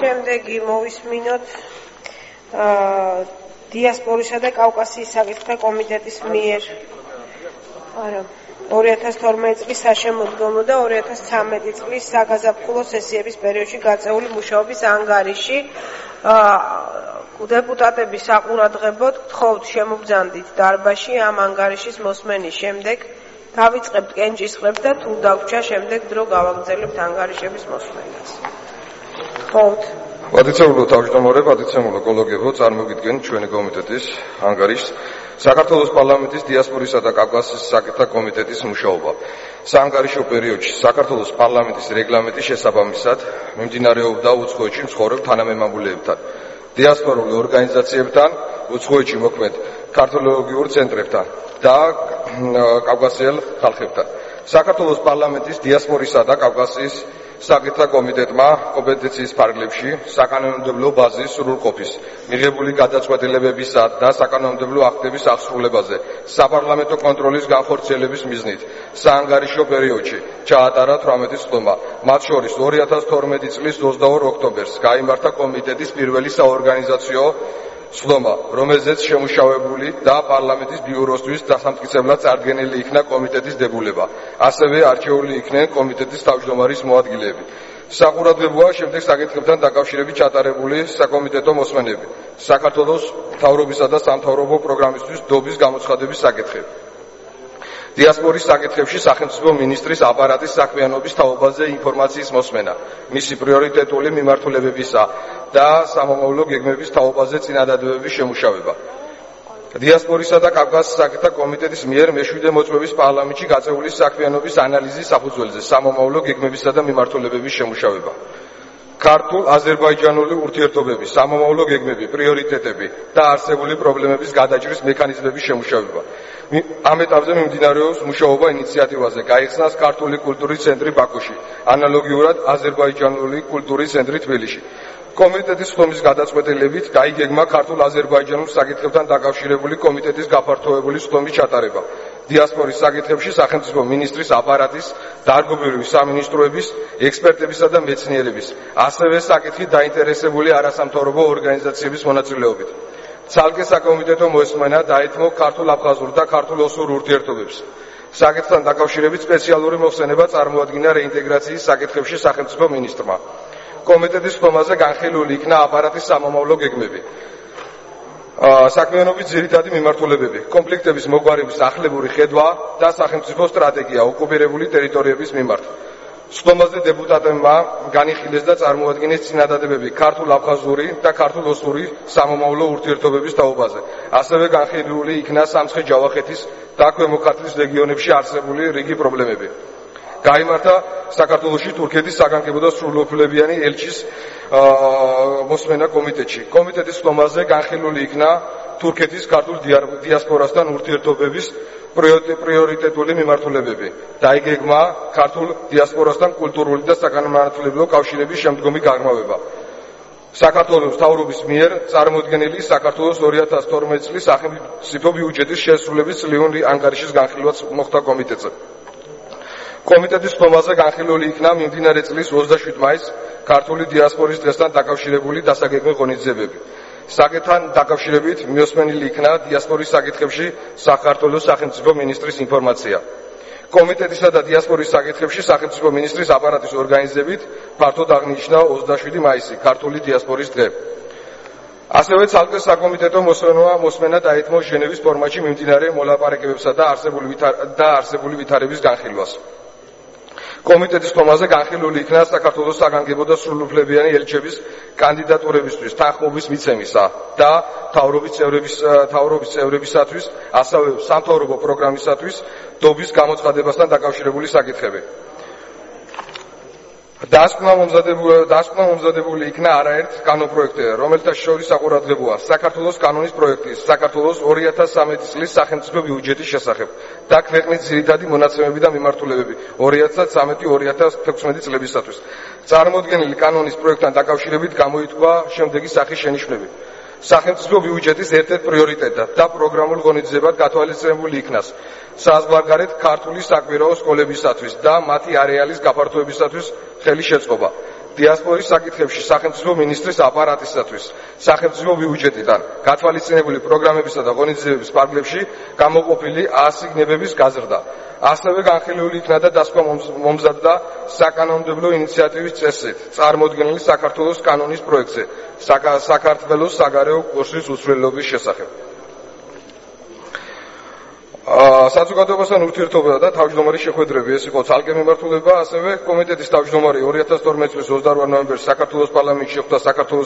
შემდეგი მოვისმინოთ დიასპორისა და კავკასიის საკითხთა კომიტეტის მიერ 2012 წლის საშემოდგომო და 2013 წლის საგაზაფხულო სესიების პერიოდში გაწეული მუშაობის ანგარიში დეპუტატების საყურადღებოდ გთხოვთ შემობრძანდით დარბაზში ამ ანგარიშის მოსმენის შემდეგ დავიწყებთ კენჭისყრებს და თუ დაგვრჩა შემდეგ დრო გავაგრძელებთ ანგარიშების მოსმენას. გთხოვთ. პატიცემულო თავმჯდომარე, პატიცემულო კოლეგებო, წარმოგიდგენთ ჩვენი კომიტეტის ანგარიშს საქართველოს პარლამენტის დიასპორისა და კავკასიის საკითხთა კომიტეტის მუშაობა. საანგარიშო პერიოდში საქართველოს პარლამენტის რეგლამენტის შესაბამისად მიმდინარეობდა უცხოეთში მცხოვრებ თანამემამულეებთან, დიასპორული ორგანიზაციებთან, უცხოეთში მოქმედ ქართოლოგიურ ცენტრებთან და კავკასიელ ხალხებთან. საქართველოს პარლამენტის დიასპორისა და კავკასიის საკითხთა კომიტეტმა კომპეტენციის ფარგლებში საკანონმდებლო ბაზის სრულყოფის, მიღებული გადაწყვეტილებებისა და საკანონმდებლო აქტების აღსრულებაზე საპარლამენტო კონტროლის განხორციელების მიზნით საანგარიშო პერიოდში ჩაატარა 18 სხდომა, მათ შორის 2012 წლის 22 ოქტომბერს გაიმართა კომიტეტის პირველი საორგანიზაციო სხდომა, რომელზეც შემუშავებული და პარლამენტის ბიუროსთვის დასამტკიცებლად წარდგენილი იქნა კომიტეტის დებულება, ასევე არჩეული იქნენ კომიტეტის თავმჯდომარის მოადგილეები. საყურადღებოა შემდეგ საკითხებთან დაკავშირებით ჩატარებული საკომიტეტო მოსმენები, საქართველოს მთავრობისა და სამთავრობო პროგრამისთვის დობის გამოცხადების საკითხები. დიასპორის საკითხებში სახელმწიფო მინისტრის აპარატის საქმიანობის თაობაზე ინფორმაციის მოსმენა, მისი პრიორიტეტული მიმართულებებისა და სამომავლო გეგმების თაობაზე წინადადებების შემუშავება. დიასპორისა და კავკასიის საკითხთა კომიტეტის მიერ მეშვიდე მოწვევის პარლამენტში გაწეული საქმიანობის ანალიზის საფუძველზე სამომავლო გეგმებისა და მიმართულებების შემუშავება. ქართულ-აზერბაიჯანული ურთიერთობების სამომავლო გეგმები, პრიორიტეტები და არსებული პრობლემების გადაჭრის მექანიზმების შემუშავება. ამ ეტაპზე მიმდინარეობს მუშაობა ინიციატივაზე გაიხსნას ქართული კულტურის ცენტრი ბაქოში, ანალოგიურად აზერბაიჯანული კულტურის ცენტრი თბილისში. კომიტეტის სხდომის გადაწყვეტილებით გაიგეგმა ქართულ-აზერბაიჯანულ საკითხებთან დაკავშირებული კომიტეტის გაფართოებული სხდომის ჩატარება. დიასპორის საკითხებში სახელმწიფო მინისტრის აპარატის, დარგობრივი სამინისტროების, ექსპერტებისა და მეცნიერების, ასევე საკითხით დაინტერესებული არასამთავრობო ორგანიზაციების მონაწილეობით. ცალკე საკომიტეტო მოსმენა დაეთმო ქართულ-აფხაზურ და ქართულ-ოსურ ურთიერთობებს. საკითხთან დაკავშირებით სპეციალური მოხსენება წარმოადგინა რეინტეგრაციის საკითხებში სახელმწიფო მინისტრმა. კომიტეტის სხდომაზე განხილული იქნა აპარატის სამომავლო გეგმები, საქმიანობის ძირითადი მიმართულებები, კონფლიქტების მოგვარების ახლებური ხედვა და სახელმწიფო სტრატეგია ოკუპირებული ტერიტორიების მიმართ. სხდომაზე დეპუტატებმა განიხილეს და წარმოადგინეს წინადადებები ქართულ-აფხაზური და ქართულ-ოსური სამომავლო ურთიერთობების თაობაზე. ასევე განხილული იქნა სამცხე-ჯავახეთის და ქვემო ქართლის რეგიონებში არსებული რიგი პრობლემები. გაიმართა საქართველოში თურქეთის საგანგებო და სრულუფლებიანი ელჩის მოსმენა კომიტეტში. კომიტეტის სხდომაზე განხილული იქნა თურქეთის ქართულ დიასპორასთან ურთიერთობების პრიორიტეტული მიმართულებები. დაიგეგმა ქართულ დიასპორასთან კულტურული და საგანმანათლებლო კავშირების შემდგომი გაღრმავება. საქართველოს მთავრობის მიერ წარმოდგენილი საქართველოს 2012 წლის სახელმწიფო ბიუჯეტის შესრულების წლიური ანგარიშის განხილვაც მოხდა კომიტეტზე. კომიტეტის სხდომაზე განხილული იქნა მიმდინარე წლის 27 მაისს ქართული დიასპორის დღესთან დაკავშირებული დასაგეგმო ღონისძიებები. საკითხთან დაკავშირებით მიოსმენილი იქნა დიასპორის საკითხებში საქართველოს სახელმწიფო მინისტრის ინფორმაცია. კომიტეტისა და დიასპორის საკითხებში სახელმწიფო მინისტრის აპარატის ორგანიზებით ფართოდ აღნიშნა 27 მაისი ქართული დიასპორის დღე. ასევე ცალკე საკომიტეტო მოსმენა დაეთმო ჟენევის ფორმატში მიმდინარე მოლაპარაკებებსა და არსებული ვითარების განხილვას. კომიტეტის სხდომაზე განხილული იქნა საქართველოს საგანგებო და სრულუფლებიანი ელჩების კანდიდატურებისთვის თანხმობის მიცემისა და მთავრობის წევრებისათვის, ასევე სამთავრობო პროგრამისათვის დობის გამოცხადებასთან დაკავშირებული საკითხები. დასკვნა მომზადებული იქნა არაერთ კანონპროექტი, რომელთა შორის საყურადღებოა საქართველოს კანონის პროექტი საქართველოს 2013 წლის სახელმწიფო ბიუჯეტის შესახებ და ქვეყნის ძირითადი მონაცემები და მიმართულებები 2013-2016 წლებისათვის. წარმოდგენილი კანონის პროექტთან დაკავშირებით გამოითქვა შემდეგი სახის შენიშვნები. სახელმწიფო ბიუჯეტის ერთ-ერთ პრიორიტეტად და პროგრამულ ღონისძიებად გათვალისწინებული იქნას საზღვარგარეთ ქართული საკვირაო სკოლებისათვის და მათი არეალის გაფართოებისათვის ხელი შეწყობა. დიასპორის საკითხებში სახელმწიფო მინისტრის აპარატისათვის სახელმწიფო ბიუჯეტიდან გათვალისწინებული პროგრამებისა და ღონისძიებების ფარგლებში გამოყოფილი ასიგნებების გაზრდა. ასევე განხილული იქნა და დასკვა მომზადდა საკანონმდებლო ინიციატივის წესით წარმოდგენილი საქართველოს კანონის პროექტზე საქართველოს საგარეო კურსის უცვლელობის შესახებ. საზოგადოებასთან ურთიერთობა და თავმჯდომარის შეხვედრები ეს იყო ცალკე მიმართულება, ასევე კომიტეტის თავმჯდომარე 2012 წლის 28 ნოემბერს საქართველოს პარლამენტში შეხვდა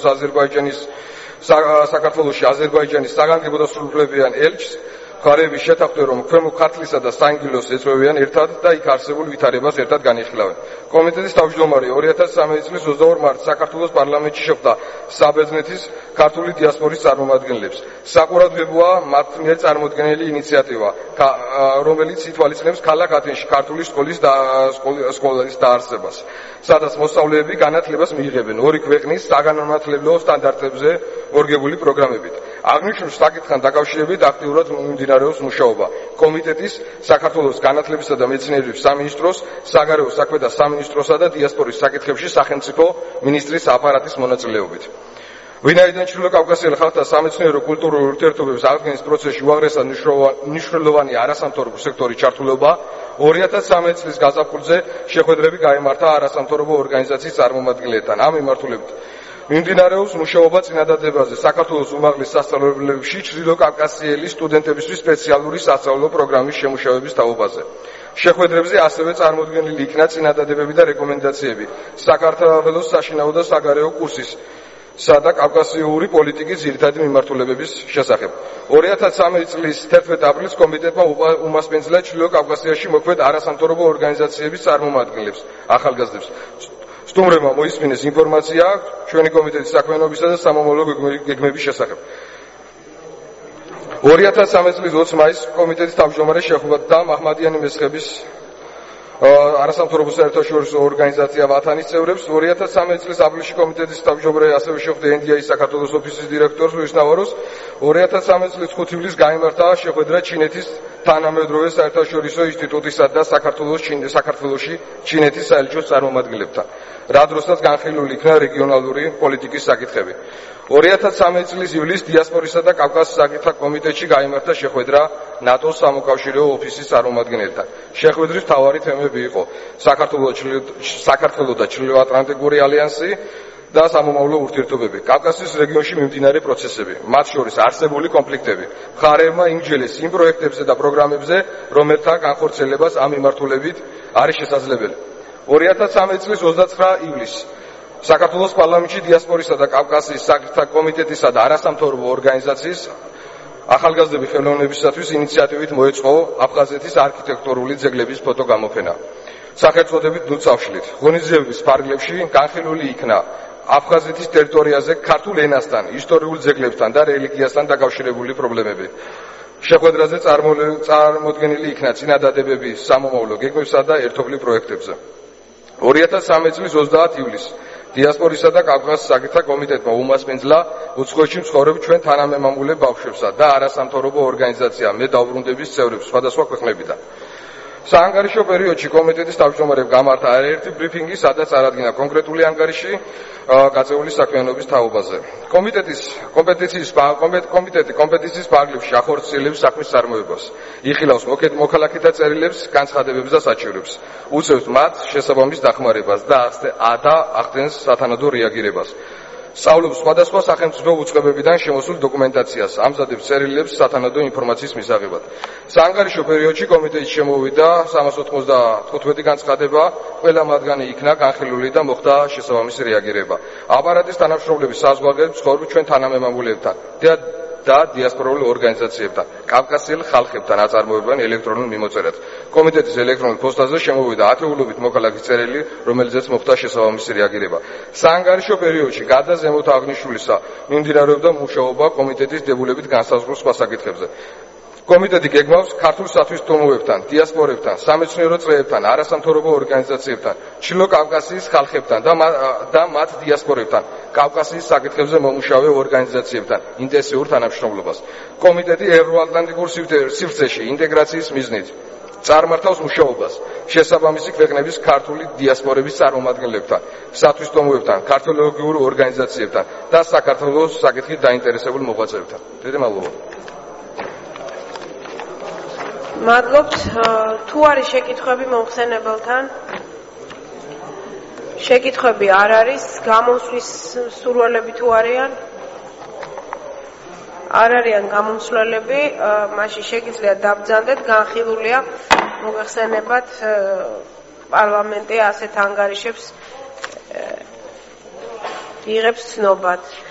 საქართველოში აზერბაიჯანის საგანგებო და სრულუფლებიან ელჩს. მხარეები შეთანხმდნენ, რომ ქვემო ქართლისა და საინგილოს ეწვევიან ერთად და იქ არსებულ ვითარებას ერთად განიხილავენ. კომიტეტის თავმჯდომარე 2013 წლის 22 მარტს საქართველოს პარლამენტში შეხვდა საბერძნეთის ქართული დიასპორის წარმომადგენლებს. საყურადღებოა მათ მიერ წარმოდგენილი ინიციატივა, რომელიც ითვალისწინებს ქალაქ ათენში ქართული სკოლის დაარსებას, სადაც მოსწავლეები განათლებას მიიღებენ ორი ქვეყნის საგანმანათლებლო სტანდარტებზე მორგებული პროგრამებით. აღნიშნულ საკითხთან დაკავშირებით აქტიურად მიმდინარეობს მუშაობა კომიტეტის, საქართველოს განათლებისა და მეცნიერების სამინისტროს, საგარეო საქმეთა და სამინისტროსა და დიასპორის საკითხებში სახელმწიფო მინისტრის აპარატის მონაწილეობით. ვინაიდან ჩრდილო კავკასიელ ხალხთა სამეცნიერო კულტურული ურთიერთობების აღდგენის პროცესში უაღრესად მნიშვნელოვანი არასამთავრობო სექტორის ჩართულობა 2013 წლის გაზაფხულზე შეხვედრები გაიმართა არასამთავრობო ორგანიზაციის წარმომადგენლებთან. ამ მიმართულებით მიმდინარეობს მუშაობა წინადადებაზე საქართველოს უმაღლეს სასწავლებლებში ჩრდილო კავკასიელი სტუდენტებისთვის სპეციალური სასწავლო პროგრამის შემუშავების თაობაზე. შეხვედრებზე ასევე წარმოდგენილი იქნა წინადადებები და რეკომენდაციები საქართველოს საშინაო და საგარეო კურსის და კავკასიური პოლიტიკის ძირითადი მიმართულებების შესახებ. 2013 წლის 11 აპრილს კომიტეტმა უმასპინძლა ჩრდილო კავკასიაში მოქმედ არასამთავრობო ორგანიზაციების წარმომადგენლებს, ახალგაზრდებს. სტუმრებმა მოისმინეს ინფორმაცია ჩვენი კომიტეტის საქმიანობისა და სამომავლო გეგმების შესახებ. 2013 წლის 20 მაისს კომიტეტის თავმჯდომარე შეხვდა მაჰმადიანი მესხების არასამთავრობო საერთაშორისო ორგანიზაცია ვათანის წევრებს. 2013 წლის აპრილში კომიტეტის თავმჯდომარე ასევე შეხვდა NDI საქართველოს ოფისის დირექტორს ლუის ნავაროს. 2013 წლის 5 ივლისს გაიმართა შეხვედრა ჩინეთის თანამედროვე საერთაშორისო ინსტიტუტისა და საქართველოში ჩინეთის საელჩოს წარმომადგენლებთან, რა დროსაც განხილული იქნა რეგიონალური პოლიტიკის საკითხები. 2013 წლის ივლისს დიასპორისა და კავკასიის საკითხთა კომიტეტში გაიმართა შეხვედრა ნატოს სამოკავშირეო ოფისის წარმომადგენელთან. შეხვედრის მთავარი თემები იყო საქართველო და ჩრდილოატლანტიკური ალიანსი და სამომავლო ურთიერთობები, კავკასიის რეგიონში მიმდინარე პროცესები, მათ შორის არსებული კონფლიქტები. მხარეებმა იმჯელეს იმ პროექტებზე და პროგრამებზე, რომელთა განხორციელებას ამ მიმართულებით არის შესაძლებელი. 2013 წლის 29 ივლისს საქართველოს პარლამენტში დიასპორისა და კავკასიის საკითხთა კომიტეტისა და არასამთავრობო ორგანიზაციის ახალგაზრდების ხელოვნებისათვის ინიციატივით მოეწყო აფხაზეთის არქიტექტურული ძეგლების ფოტოგამოფენა სახელწოდებით ნუცავშლით. ღონისძიებების ფარგლებში განხილული იქნა აფხაზეთის ტერიტორიაზე ქართულ ენასთან, ისტორიულ ძეგლებთან და რელიგიასთან დაკავშირებული პრობლემები. შეხვედრაზე წარმოდგენილი იქნა წინადადებები სამომავლო გეგმებსა და ერთობლივ პროექტებზე. 2013 წლის 30 ივლისს დიასპორისა და კავკასიის საკითხთა კომიტეტმა უმასპინძლა უცხოეთში მცხოვრებ ჩვენ თანამემამულე ბავშვებსა და არასამთავრობო ორგანიზაცია მე დაუბრუნდების წევრებს სხვადასხვა ქვეყნებიდან. საანგარიშო პერიოდში კომიტეტის თავმჯდომარემ გამართა არაერთი ბრიფინგი, სადაც წარადგინა კონკრეტული ანგარიში გაწეული საქმიანობის თაობაზე. კომიტეტი კომპეტენციის ფარგლებში ახორციელებს საქმის წარმოებას, იხილავს მოქალაქეთა წერილებს, განცხადებებს და საჩივრებს, უწევს მათ შესაბამის დახმარებას და ახდენს სათანადო რეაგირებას. სწავლობს სხვადასხვა სახელმწიფო უწყებებიდან შემოსულ დოკუმენტაციას, ამზადებს წერილებს სათანადო ინფორმაციის მისაღებად. საანგარიშო პერიოდში კომიტეტში შემოვიდა 395 განცხადება, ყველა მათგანი იქნა განხილული და მოხდა შესაბამისი რეაგირება. აპარატის თანამშრომლების საზღვარგარეთ ცხოვრობ ჩვენ თანამემამულეებთან და დიასპორულ ორგანიზაციებთან, კავკასიელ ხალხებთან აწარმოებენ ელექტრონულ მიმოწერად. კომიტეტის ელექტრონულ პოსტაზე შემოვიდა ათეულობით მოქალაქის წერილი, რომელზეც მოხდა შესაბამისი რეაგირება. საანგარიშო პერიოდში გარდა ზემოთ აღნიშნულისა მიმდინარეობდა მუშაობა კომიტეტის დებულებით განსაზღვრულ სხვა საკითხებზე. კომიტეტი გეგმავს ქართულ სათვისტომოებთან, დიასპორებთან, სამეცნიერო წრეებთან, არასამთავრობო ორგანიზაციებთან, ჩრდილო კავკასიის ხალხებთან და მათ დიასპორებთან, კავკასიის საკითხებზე მომუშავე ორგანიზაციებთან ინტენსიურ თანამშრომლობას. კომიტეტი ევროატლანტიკურ სივრცეში ინტეგრაციის მიზნით წარმართავს მუშაობას შესაბამისი ქვეყნების ქართული დიასპორების წარმომადგენლებთან, სათვისტომოებთან, ქართველოლოგიურ ორგანიზაციებთან და საქართველოს საკითხით დაინტერესებულ მოღვაწეებთან. დიდი მადლობა. მადლობთ. თუ არის შეკითხვები მომხსენებელთან? შეკითხვები არ არის, გამოსვლის სურვილები თუ არიან? არ არიან გამომსვლელები, მაშინ შეგიძლიათ დაბრძანდეთ, განხილულია მოგეხსენებათ პარლამენტი ასეთ ანგარიშებს იღებს ცნობად.